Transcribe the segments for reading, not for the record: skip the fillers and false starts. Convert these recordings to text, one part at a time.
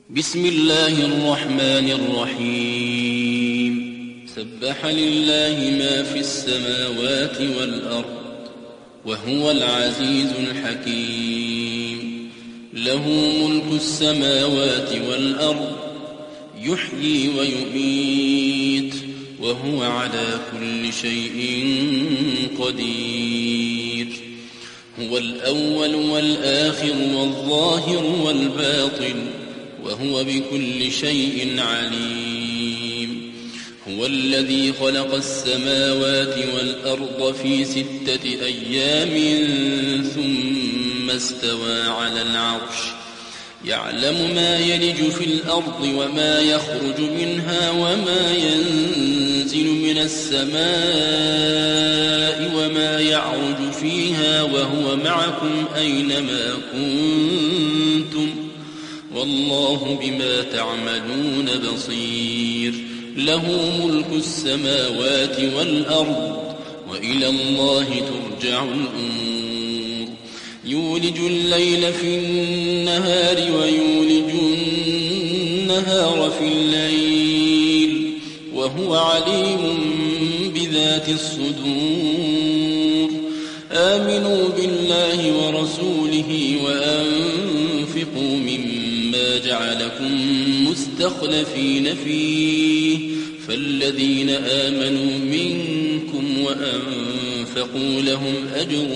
بسم الله الرحمن الرحيم سبح لله ما في السماوات والأرض وهو العزيز الحكيم له ملك السماوات والأرض يحيي ويميت وهو على كل شيء قدير هو الأول والآخر والظاهر والباطن وهو بكل شيء عليم هو الذي خلق السماوات والأرض في 6 أيام ثم استوى على العرش يعلم ما يلج في الأرض وما يخرج منها وما ينزل من السماء وما يعرج فيها وهو معكم أينما كنتم والله بما تعملون بصير له ملك السماوات والأرض وإلى الله ترجع الأمور يولج الليل في النهار ويولج النهار في الليل وهو عليم بذات الصدور آمنوا بالله ورسوله وأنفقوا مما جعلكم مستخلفين فيه فالذين آمنوا منكم وأنفقوا لهم أجر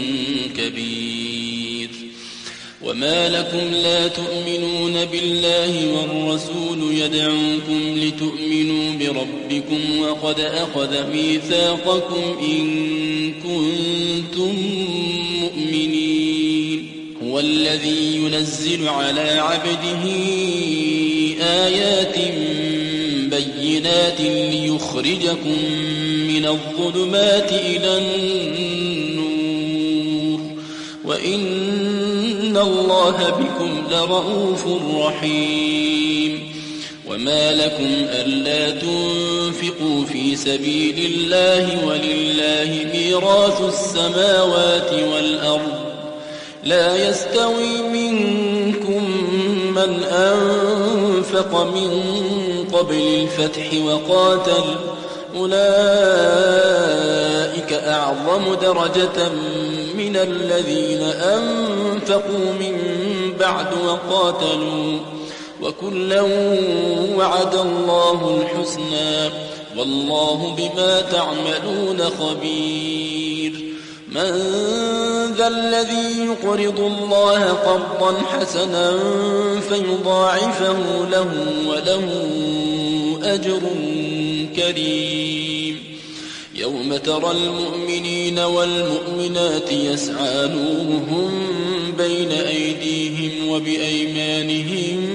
كبير وما لكم لا تؤمنون بالله والرسول يدعوكم لتؤمنوا بربكم وقد أخذ ميثاقكم إن كنتم مؤمنين هو الذي ينزل على عبده آيات بينات ليخرجكم من الظلمات إلى النور وإن الله بكم لرؤوف رحيم وما لكم ألا تنفقوا في سبيل الله ولله ميراث السماوات والأرض لا يستوي منكم من أنفق من قبل الفتح وقاتل أولئك أعظم درجة من الذين أنفقوا من بعد وقاتلوا وكلا وعد الله الحسنى والله بما تعملون خبير من ذا الذي يقرض الله قرضا حسنا فيضاعفه له وله أجر كريم يوم ترى المؤمنين والمؤمنات يسعى نورهم بين أيديهم وبأيمانهم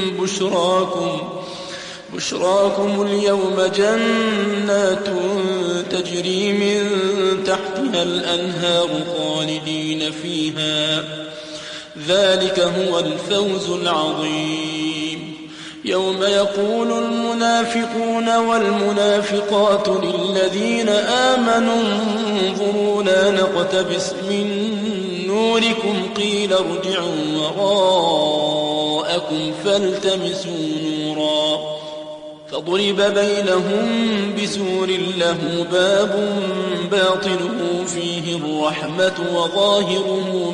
بشراكم اليوم جنات تجري من تحتها الأنهار خالدين فيها ذلك هو الفوز العظيم يوم يقول المنافقون والمنافقات للذين آمنوا انظرونا نقتبس من نوركم قيل ارجعوا وراءكم فالتمسوا نورا فضرب بينهم بسور له باب باطنه فيه الرحمة وظاهره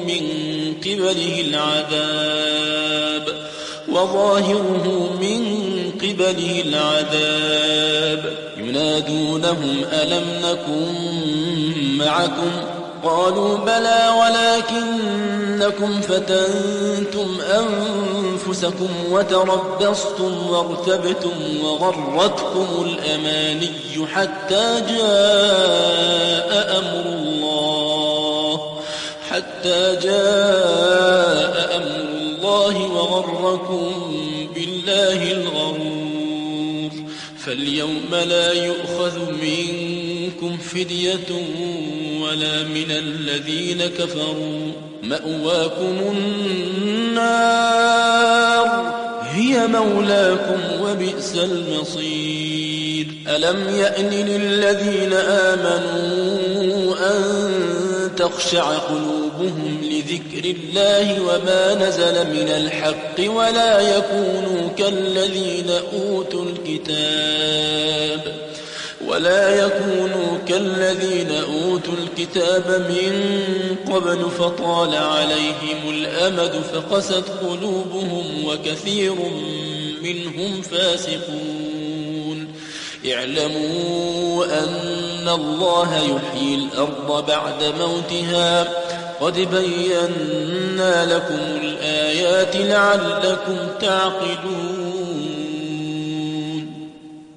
من قبله العذاب ينادونهم ألم نكن معكم قالوا بلى ولكنكم فتنتم أنفسكم وتربصتم وارتبتم وغرتكم الأماني حتى جاء أمر الله وغركم بالله الغرور فاليوم لا يؤخذ منكم فدية ولا من الذين كفروا مأواكم النار هي مولاكم وبئس المصير ألم يأن للذين آمنوا أن تخشع قلوبهم لذكر الله وما نزل من الحق ولا يكونوا كالذين أوتوا الكتاب من قبل فطال عليهم الأمد فقست قلوبهم وكثير منهم فاسقون اعلموا أن الله يحيي الأرض بعد موتها قد بينا لكم الآيات لعلكم تعقلون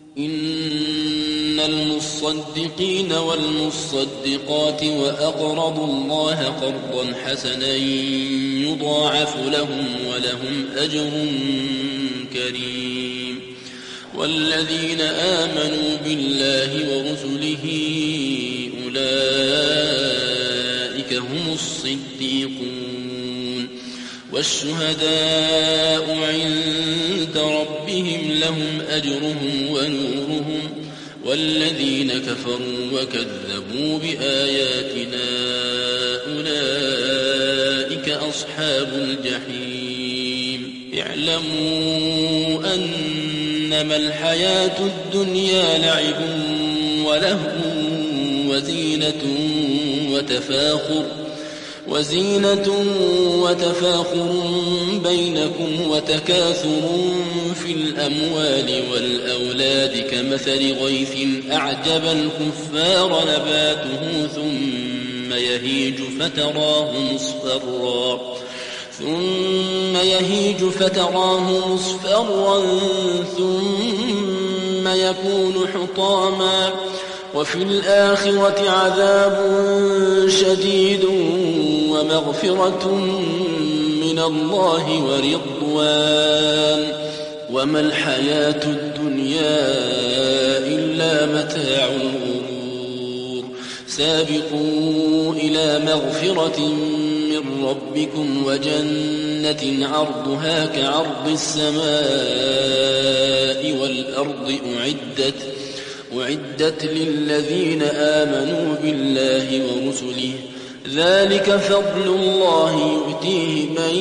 إن المصدقين والمصدقات وأقرضوا الله قرضا حسنا يضاعف لهم ولهم أجر كريم والذين آمنوا بالله ورسله أولئك هم الصديقون والشهداء عند ربهم لهم أجرهم ونورهم والذين كفروا وكذبوا بآياتنا أولئك أصحاب الجحيم اعلموا أنما الحياة الدنيا لعب ولهو وزينة وتفاخر بينكم وتكاثر في الأموال والأولاد كمثل غيث أعجب الكفار نباته ثم يهيج فتراه مصفرا ثم يكون حطاما وفي الآخرة عذاب شديد ومغفرة من الله ورضوان وما الحياة الدنيا إلا متاع الغرور سابقوا إلى مغفرة من ربكم وجنة عرضها كعرض السماء والأرض أعدت للذين آمنوا بالله ورسله ذلك فضل الله يؤتيه من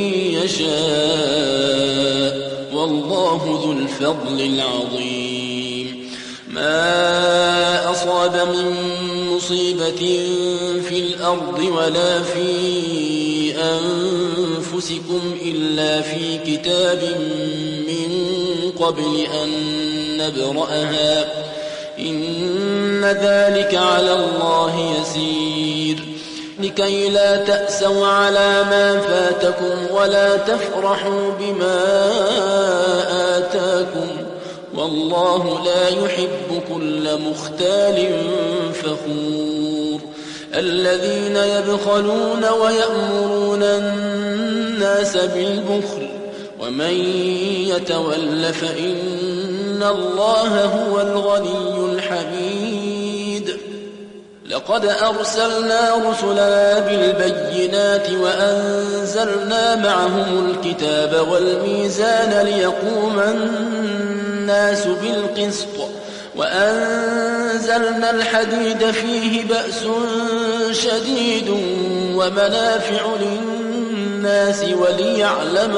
يشاء والله ذو الفضل العظيم ما أصاب من مصيبة في الأرض ولا في أنفسكم إلا في كتاب من قبل أن نبرأها إن ذلك على الله يسير لكي لا تأسوا على ما فاتكم ولا تفرحوا بما آتاكم والله لا يحب كل مختال فخور الذين يبخلون ويأمرون الناس بالبخل ومن يتول فإن الله هو الغني الحميد لقد أرسلنا رسلنا بالبينات وأنزلنا معهم الكتاب والميزان ليقوم الناس بالقسط وأنزلنا الحديد فيه بأس شديد ومنافع للناس وليعلم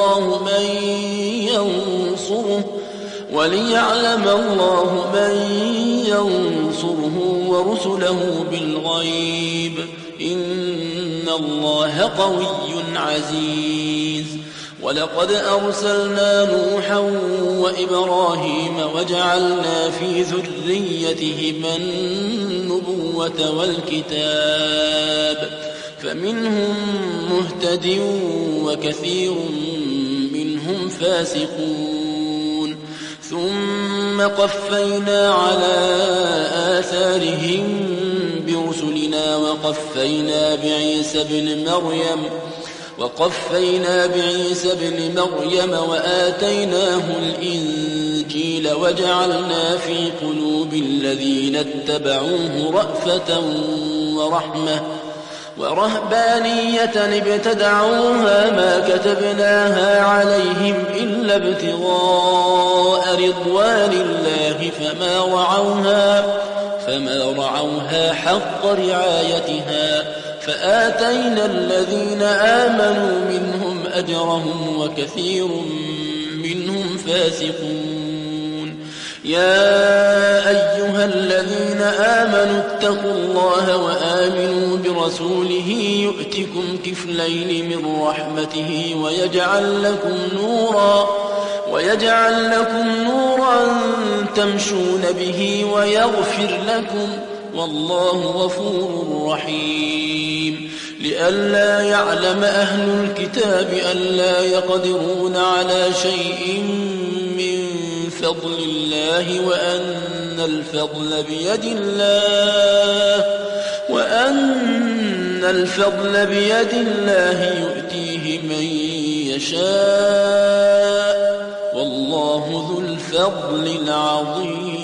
الله من ينصره ورسله بالغيب إن الله قوي عزيز ولقد أرسلنا نوحا وإبراهيم وجعلنا في ذريتهما النبوة والكتاب فمنهم مهتد وكثير منهم فاسقون ثم قفينا على آثارهم برسلنا وقفينا بعيسى بن مريم وآتيناه الإنجيل وجعلنا في قلوب الذين اتبعوه رأفة ورحمة ورهبانية ابتدعوها ما كتبناها عليهم إلا ابتغاء رضوان الله فما رعوها حق رعايتها فآتينا الذين آمنوا منهم أجرهم وكثير منهم فاسقون. يا أيها الذين آمنوا اتقوا الله وآمنوا برسوله يؤتكم كفلين من رحمته ويجعل لكم نورا تمشون به ويغفر لكم والله غفور رحيم. لئلا يعلم أهل الكتاب ألا يقدرون على شيء من فضل الله وأن الفضل بيد الله يؤتيه من يشاء والله ذو الفضل العظيم.